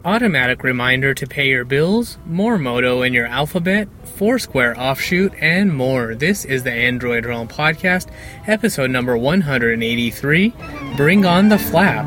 Automatic reminder to pay your bills, more Moto in your alphabet, Foursquare offshoot, and more. This is the Android Realm Podcast, episode number 183. Bring on the flap.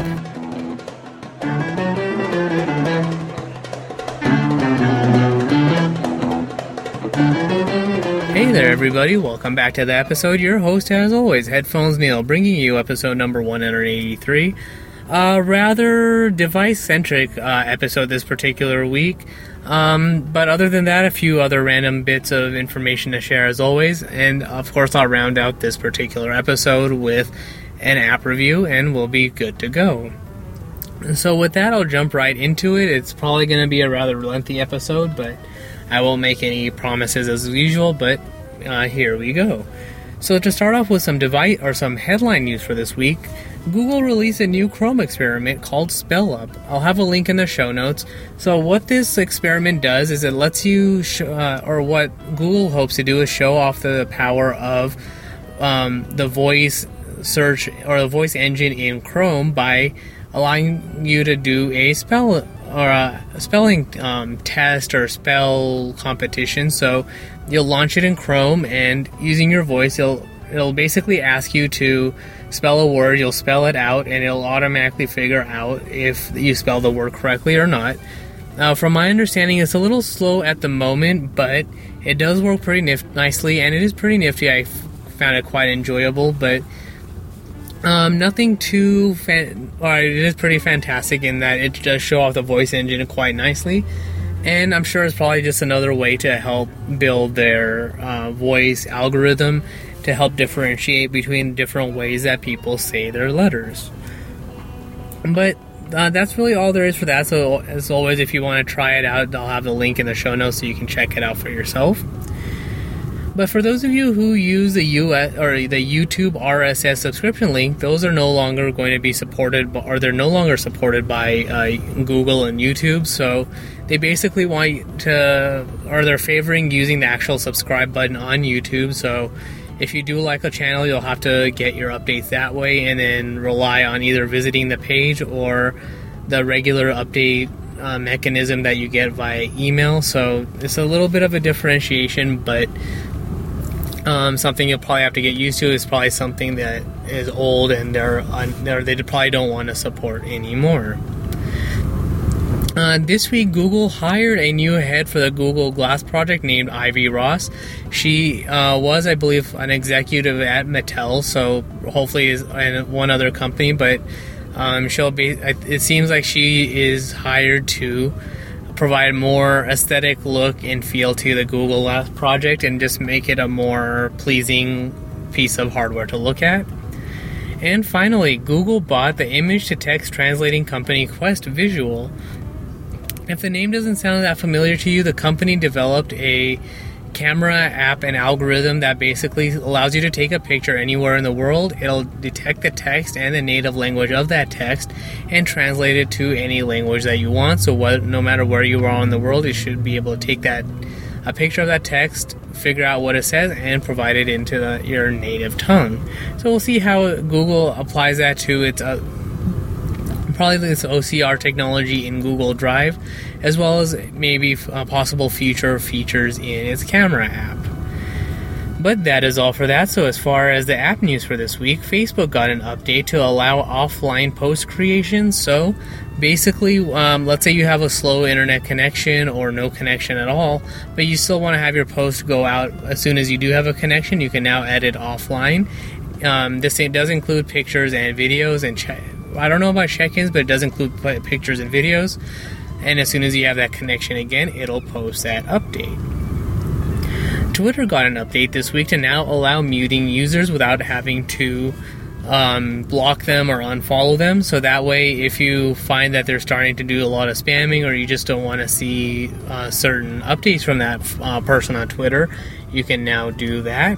Hey there, everybody. Welcome back to the episode. Your host, as always, Headphones Neil, bringing you episode number 183. Rather device-centric episode this particular week. But other than that, a few other random bits of information to share as always. And of course, I'll round out this particular episode with an app review and we'll be good to go. So with that, I'll jump right into it. It's probably going to be a rather lengthy episode, but I won't make any promises as usual, but here we go. So to start off with some headline news for this week, Google released a new Chrome experiment called SpellUp. I'll have a link in the show notes. So what this experiment does is it lets you, or what Google hopes to do is show off the power of the voice search or the voice engine in Chrome by allowing you to do a spelling test or spell competition. So you'll launch it in Chrome, and using your voice, it'll basically ask you to spell a word. You'll spell it out, and it'll automatically figure out if you spell the word correctly or not. From my understanding, it's a little slow at the moment, but it does work pretty nicely, and it is pretty nifty. I found it quite enjoyable, but nothing too it is pretty fantastic in that it does show off the voice engine quite nicely, and I'm sure it's probably just another way to help build their voice algorithm to help differentiate between different ways that people say their letters. But that's really all there is for that. So as always, if you want to try it out, I'll have the link in the show notes so you can check it out for yourself. But for those of you who use the YouTube RSS subscription link, those are no longer going to be supported, or they're no longer supported by Google and YouTube. So they basically they're favoring using the actual subscribe button on YouTube. So if you do like a channel, you'll have to get your updates that way and then rely on either visiting the page or the regular update mechanism that you get via email. So it's a little bit of a differentiation, but something you'll probably have to get used to. Is probably something that is old and they probably don't want to support anymore. This week, Google hired a new head for the Google Glass project named Ivy Ross. She was, I believe, an executive at Mattel, so hopefully is in one other company, but it seems like she is hired to provide a more aesthetic look and feel to the Google Glass project and just make it a more pleasing piece of hardware to look at. And finally, Google bought the image-to-text translating company Quest Visual. If the name doesn't sound that familiar to you, the company developed a camera app and algorithm that basically allows you to take a picture anywhere in the world. It'll detect the text and the native language of that text and translate it to any language that you want. So no matter where you are in the world, you should be able to take a picture of that text, figure out what it says, and provide it into your native tongue. So we'll see how Google applies that to its probably this OCR technology in Google Drive, as well as maybe possible future features in its camera app. But that is all for that. So as far as the app news for this week, Facebook got an update to allow offline post creation. So basically, let's say you have a slow internet connection or no connection at all, but you still want to have your post go out as soon as you do have a connection. You can now edit offline. This does include pictures and videos and I don't know about check-ins, but it does include pictures and videos. And as soon as you have that connection again, it'll post that update. Twitter got an update this week to now allow muting users without having to block them or unfollow them. So that way, if you find that they're starting to do a lot of spamming, or you just don't want to see certain updates from that person on Twitter, you can now do that.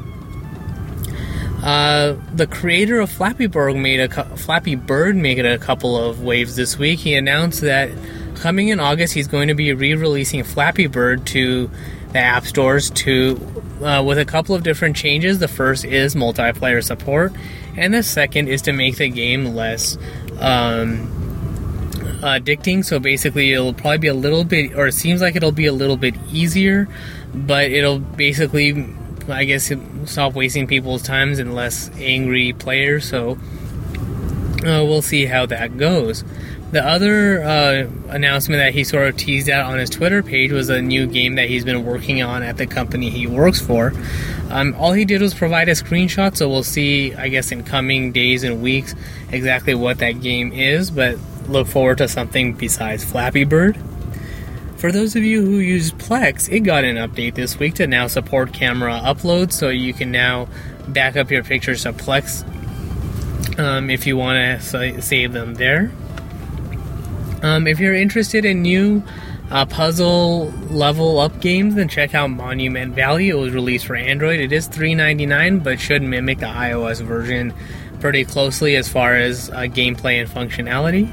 The creator of Flappy Bird made a couple of waves this week. He announced that coming in August, he's going to be re-releasing Flappy Bird to the app stores with a couple of different changes. The first is multiplayer support, and the second is to make the game less addicting. So basically, it'll probably be a little bit, or it seems like it'll be a little bit easier, but it'll basically, I guess, stop wasting people's times and less angry players. So we'll see how that goes. The other announcement that he sort of teased out on his Twitter page was a new game that he's been working on at the company he works for. All he did was provide a screenshot, so we'll see, I guess, in coming days and weeks exactly what that game is, but look forward to something besides Flappy Bird. For those of you who use Plex, it got an update this week to now support camera upload, so you can now back up your pictures to Plex if you want to save them there. If you're interested in new puzzle level up games, then check out Monument Valley. It was released for Android. It is $3.99, but should mimic the iOS version pretty closely as far as gameplay and functionality.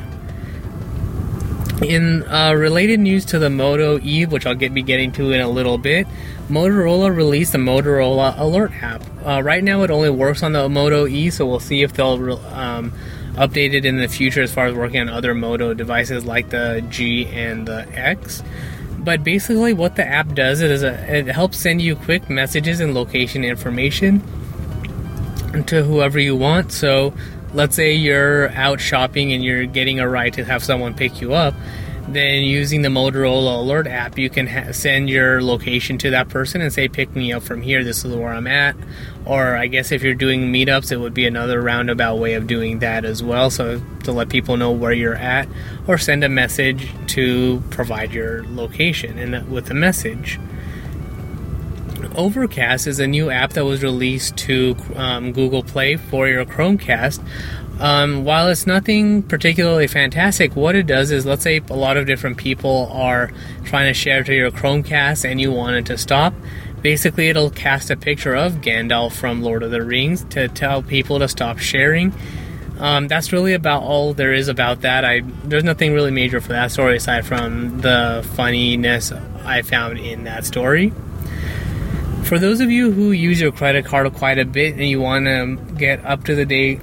In related news to the Moto E, which I'll be getting to in a little bit, Motorola released the Motorola Alert app. Right now it only works on the Moto E, so we'll see if they'll update it in the future as far as working on other Moto devices like the G and the X. But basically what the app does is it helps send you quick messages and location information to whoever you want. So let's say you're out shopping and you're getting a ride to have someone pick you up, then using the Motorola Alert app, you can send your location to that person and say, pick me up from here, this is where I'm at. Or I guess if you're doing meetups, it would be another roundabout way of doing that as well, so to let people know where you're at, or send a message to provide your location and with a message. Overcast is a new app that was released to Google Play for your Chromecast. While it's nothing particularly fantastic, what it does is, let's say a lot of different people are trying to share to your Chromecast and you want it to stop. Basically, it'll cast a picture of Gandalf from Lord of the Rings to tell people to stop sharing. That's really about all there is about that. There's nothing really major for that story aside from the funniness I found in that story. For those of you who use your credit card quite a bit and you want to get up to the date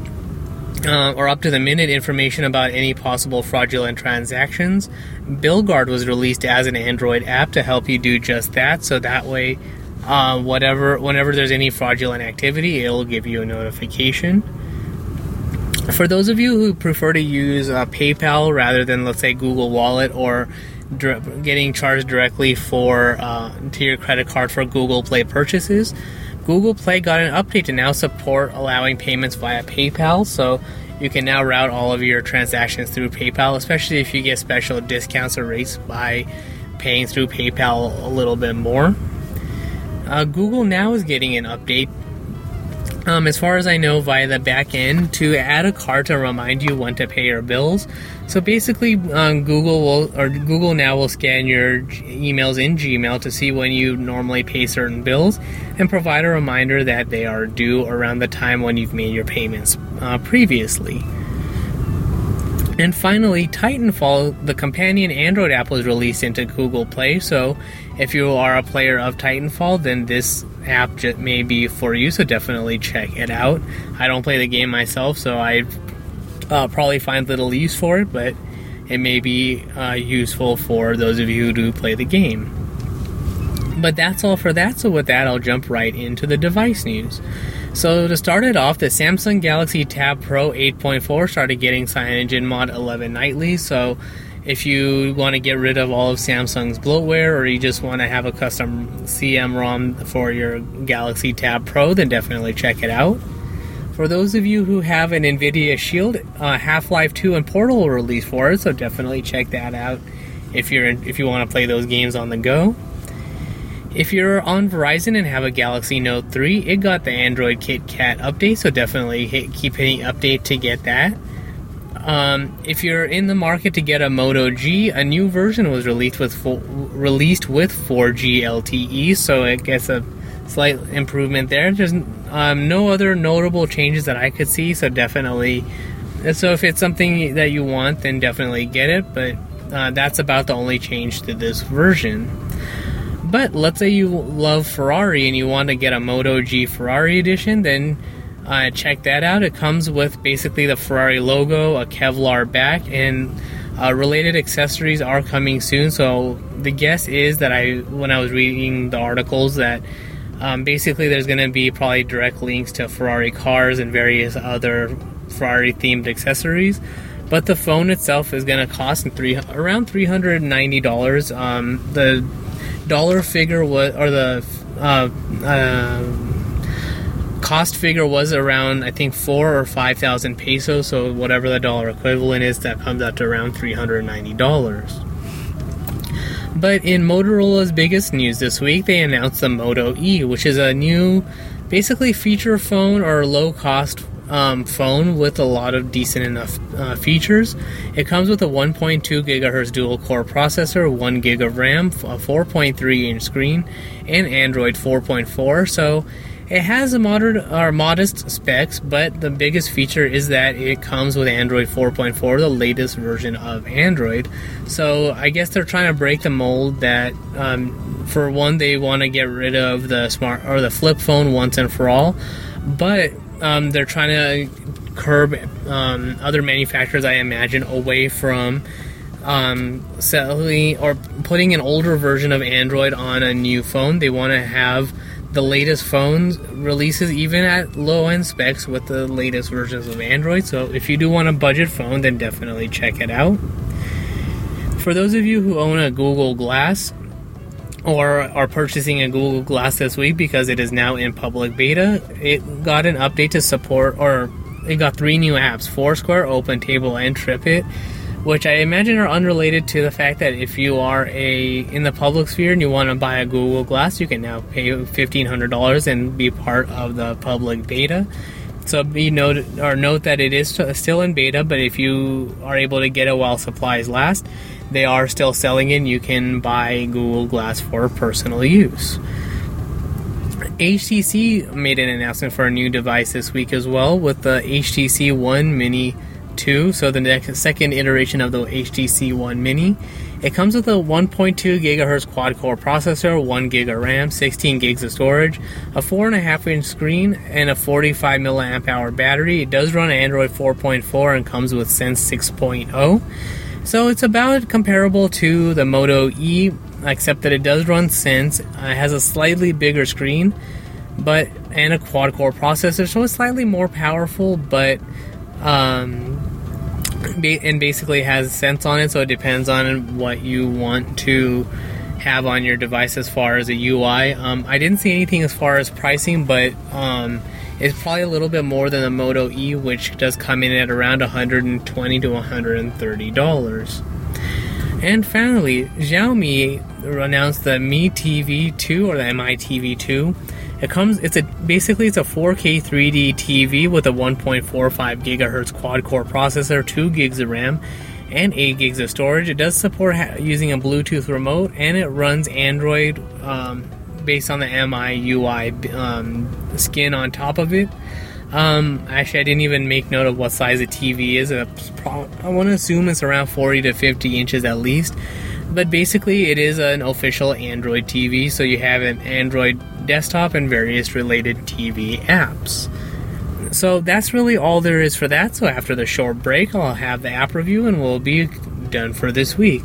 or up to the minute information about any possible fraudulent transactions, BillGuard was released as an Android app to help you do just that. So that way, whenever there's any fraudulent activity, it'll give you a notification. For those of you who prefer to use PayPal rather than, let's say, Google Wallet, or getting charged directly to your credit card for Google Play purchases, Google Play got an update to now support allowing payments via PayPal, so you can now route all of your transactions through PayPal, especially if you get special discounts or rates by paying through PayPal a little bit more. Google Now is getting an update, as far as I know, via the back end to add a card to remind you when to pay your bills. So basically, Google Now will scan your emails in Gmail to see when you normally pay certain bills and provide a reminder that they are due around the time when you've made your payments previously. And finally, Titanfall, the companion Android app, was released into Google Play. So if you are a player of Titanfall, then this app may be for you, so definitely check it out. I don't play the game myself, so I probably find little use for it, but it may be useful for those of you who do play the game. But that's all for that, so with that, I'll jump right into the device news. So to start it off, the Samsung Galaxy Tab Pro 8.4 started getting CyanogenMod 11 nightly, so if you want to get rid of all of Samsung's bloatware, or you just want to have a custom CM-ROM for your Galaxy Tab Pro, then definitely check it out. For those of you who have an NVIDIA Shield, Half-Life 2 and Portal were released for it, so definitely check that out if you want to play those games on the go. If you're on Verizon and have a Galaxy Note 3, it got the Android KitKat update, so definitely keep hitting update to get that. If you're in the market to get a Moto G, a new version was released with 4G LTE, so it gets a slight improvement there. There's no other notable changes that I could see, so definitely. So if it's something that you want, then definitely get it, but that's about the only change to this version. But let's say you love Ferrari and you want to get a Moto G Ferrari edition, then check that out. It comes with basically the Ferrari logo, a Kevlar back, and Related accessories are coming soon, so the guess is that when I was reading the articles, that basically there's going to be probably direct links to Ferrari cars and various other Ferrari themed accessories. But the phone itself is going to cost around $390. The dollar figure was, or the cost figure was around, I think, 4,000 or 5,000 pesos. So whatever the dollar equivalent is, that comes out to around $390. But in Motorola's biggest news this week, they announced the Moto E, which is a new, basically feature phone or low-cost phone with a lot of decent enough features. It comes with a 1.2 gigahertz dual-core processor, 1 gig of RAM, a 4.3-inch screen, and Android 4.4. So it has a modest specs, but the biggest feature is that it comes with Android 4.4, the latest version of Android. So I guess they're trying to break the mold that, for one, they want to get rid of the flip phone once and for all, but they're trying to curb other manufacturers, I imagine, away from selling or putting an older version of Android on a new phone. They want to have the latest phones releases even at low-end specs with the latest versions of Android. So if you do want a budget phone, then definitely check it out. For those of you who own a Google Glass or are purchasing a Google Glass this week because it is now in public beta, it got an update to support, or it got 3 new apps: Foursquare, OpenTable, and TripIt, which I imagine are unrelated to the fact that if you are in the public sphere and you want to buy a Google Glass, you can now pay $1,500 and be part of the public beta. So note that it is still in beta, but if you are able to get it while supplies last, they are still selling it. You can buy Google Glass for personal use. HTC made an announcement for a new device this week as well with the HTC One Mini 2, so the second iteration of the HTC One Mini. It comes with a 1.2 gigahertz quad-core processor, 1 gig of RAM, 16 gigs of storage, a 4.5-inch screen, and a 45 milliamp hour battery. It does run Android 4.4 and comes with Sense 6.0. So it's about comparable to the Moto E, except that it does run Sense. It has a slightly bigger screen, and a quad-core processor, so it's slightly more powerful, but and basically has Sense on it, so it depends on what you want to have on your device as far as a UI. I didn't see anything as far as pricing, but it's probably a little bit more than the Moto E, which does come in at around $120 to $130. And finally, Xiaomi announced the Mi TV 2, or the Mi TV 2. It's a 4K 3D TV with a 1.45 gigahertz quad-core processor, 2 gigs of RAM, and 8 gigs of storage. It does support using a Bluetooth remote, and it runs Android based on the MIUI skin on top of it. Actually, I didn't even make note of what size the TV is. I want to assume it's around 40 to 50 inches at least. But basically, it is an official Android TV, so you have an Android desktop and various related TV apps. So that's really all there is for that. So after the short break, I'll have the app review and we'll be done for this week.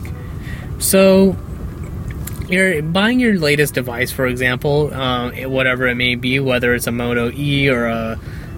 So you're buying your latest device, for example, whatever it may be, whether it's a Moto E or a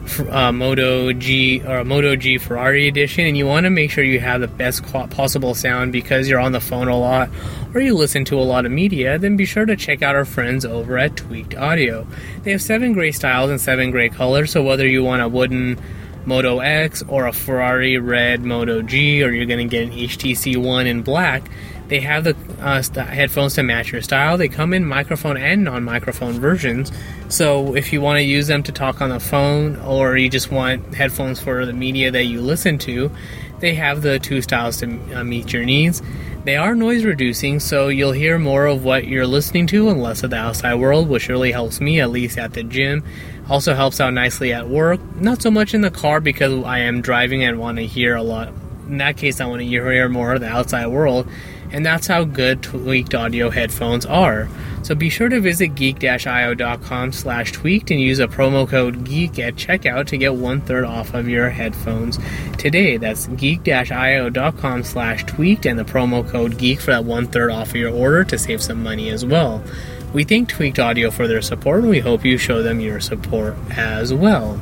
Moto G or a Moto G Ferrari edition, and you want to make sure you have the best possible sound because you're on the phone a lot or you listen to a lot of media, then be sure to check out our friends over at Tweaked Audio. They have 7 great styles and 7 great colors, so whether you want a wooden Moto X or a Ferrari red Moto G, or you're going to get an HTC One in black, they have the headphones to match your style. They come in microphone and non-microphone versions. So if you want to use them to talk on the phone, or you just want headphones for the media that you listen to, they have the 2 styles to meet your needs. They are noise reducing, so you'll hear more of what you're listening to and less of the outside world, which really helps me, at least at the gym. Also helps out nicely at work. Not so much in the car because I am driving and want to hear a lot. In that case, I want to hear more of the outside world. and that's how good Tweaked Audio headphones are. So be sure to visit geek-io.com/tweaked and use a promo code GEEK at checkout to get 1/3 off of your headphones today. That's geek-io.com/tweaked and the promo code GEEK for that 1/3 off of your order to save some money as well. We thank Tweaked Audio for their support, and we hope you show them your support as well.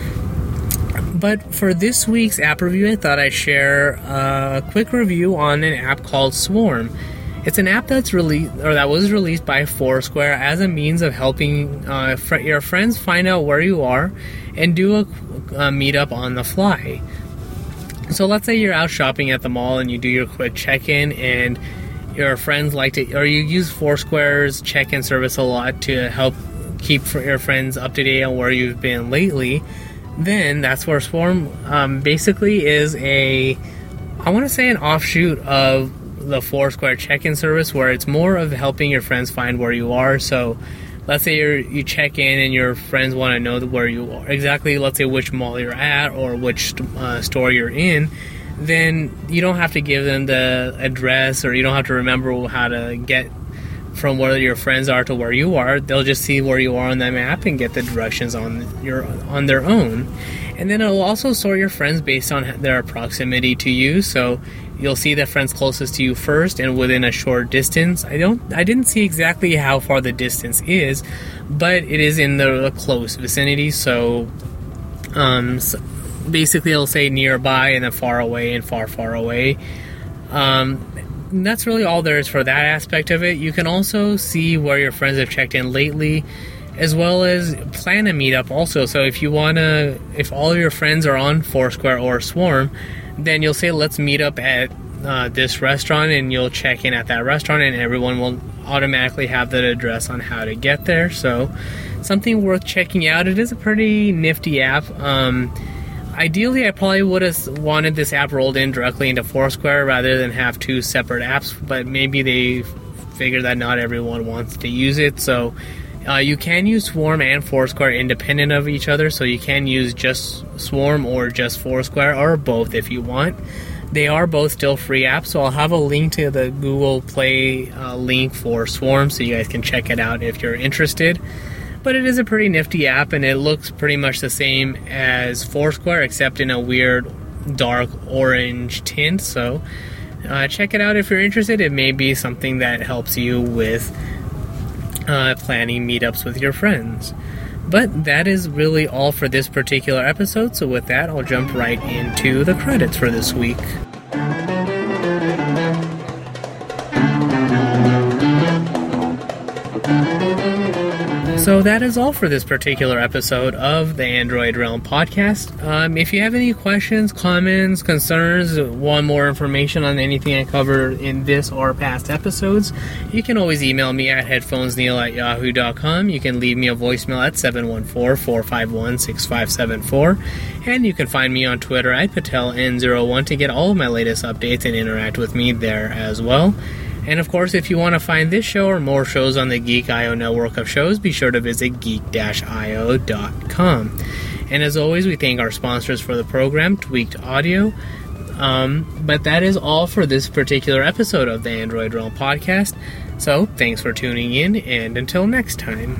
But for this week's app review, I thought I'd share a quick review on an app called Swarm. It's an app that was released by Foursquare as a means of helping your friends find out where you are and do a meetup on the fly. So let's say you're out shopping at the mall and you do your quick check-in, and your friends or you use Foursquare's check-in service a lot to help keep your friends up to date on where you've been lately. Then that's where Swarm basically is an offshoot of the Foursquare check-in service, where it's more of helping your friends find where you are. So let's say you check in and your friends want to know where you are exactly, let's say which mall you're at or which store you're in, then you don't have to give them the address, or you don't have to remember how to get from where your friends are to where you are. They'll just see where you are on the map and get the directions on their own. And then it'll also sort your friends based on their proximity to you. So you'll see the friends closest to you first and within a short distance. I didn't see exactly how far the distance is, but it is in the close vicinity. So basically it'll say nearby and then far away and far, far away. And that's really all there is for that aspect of it. You can also see where your friends have checked in lately, as well as plan a meetup also. So if all of your friends are on Foursquare or Swarm, then you'll say, let's meet up at this restaurant, and you'll check in at that restaurant, and everyone will automatically have that address on how to get there. So something worth checking out. It is a pretty nifty app. Ideally, I probably would have wanted this app rolled in directly into Foursquare rather than have two separate apps, but maybe they figure that not everyone wants to use it. So you can use Swarm and Foursquare independent of each other, so you can use just Swarm or just Foursquare, or both if you want. They are both still free apps, so I'll have a link to the Google Play link for Swarm so you guys can check it out if you're interested. But it is a pretty nifty app, and it looks pretty much the same as Foursquare, except in a weird dark orange tint. So check it out if you're interested. It may be something that helps you with planning meetups with your friends. But that is really all for this particular episode. So with that, I'll jump right into the credits for this week. So that is all for this particular episode of the Android Realm podcast. If you have any questions, comments, concerns, want more information on anything I covered in this or past episodes, you can always email me at headphonesneil@yahoo.com. You can leave me a voicemail at 714-451-6574. And you can find me on Twitter at PatelN01 to get all of my latest updates and interact with me there as well. And of course, if you want to find this show or more shows on the Geek.io network of shows, be sure to visit geek-io.com. And as always, we thank our sponsors for the program, Tweaked Audio. But that is all for this particular episode of the Android Realm podcast. So, thanks for tuning in, and until next time.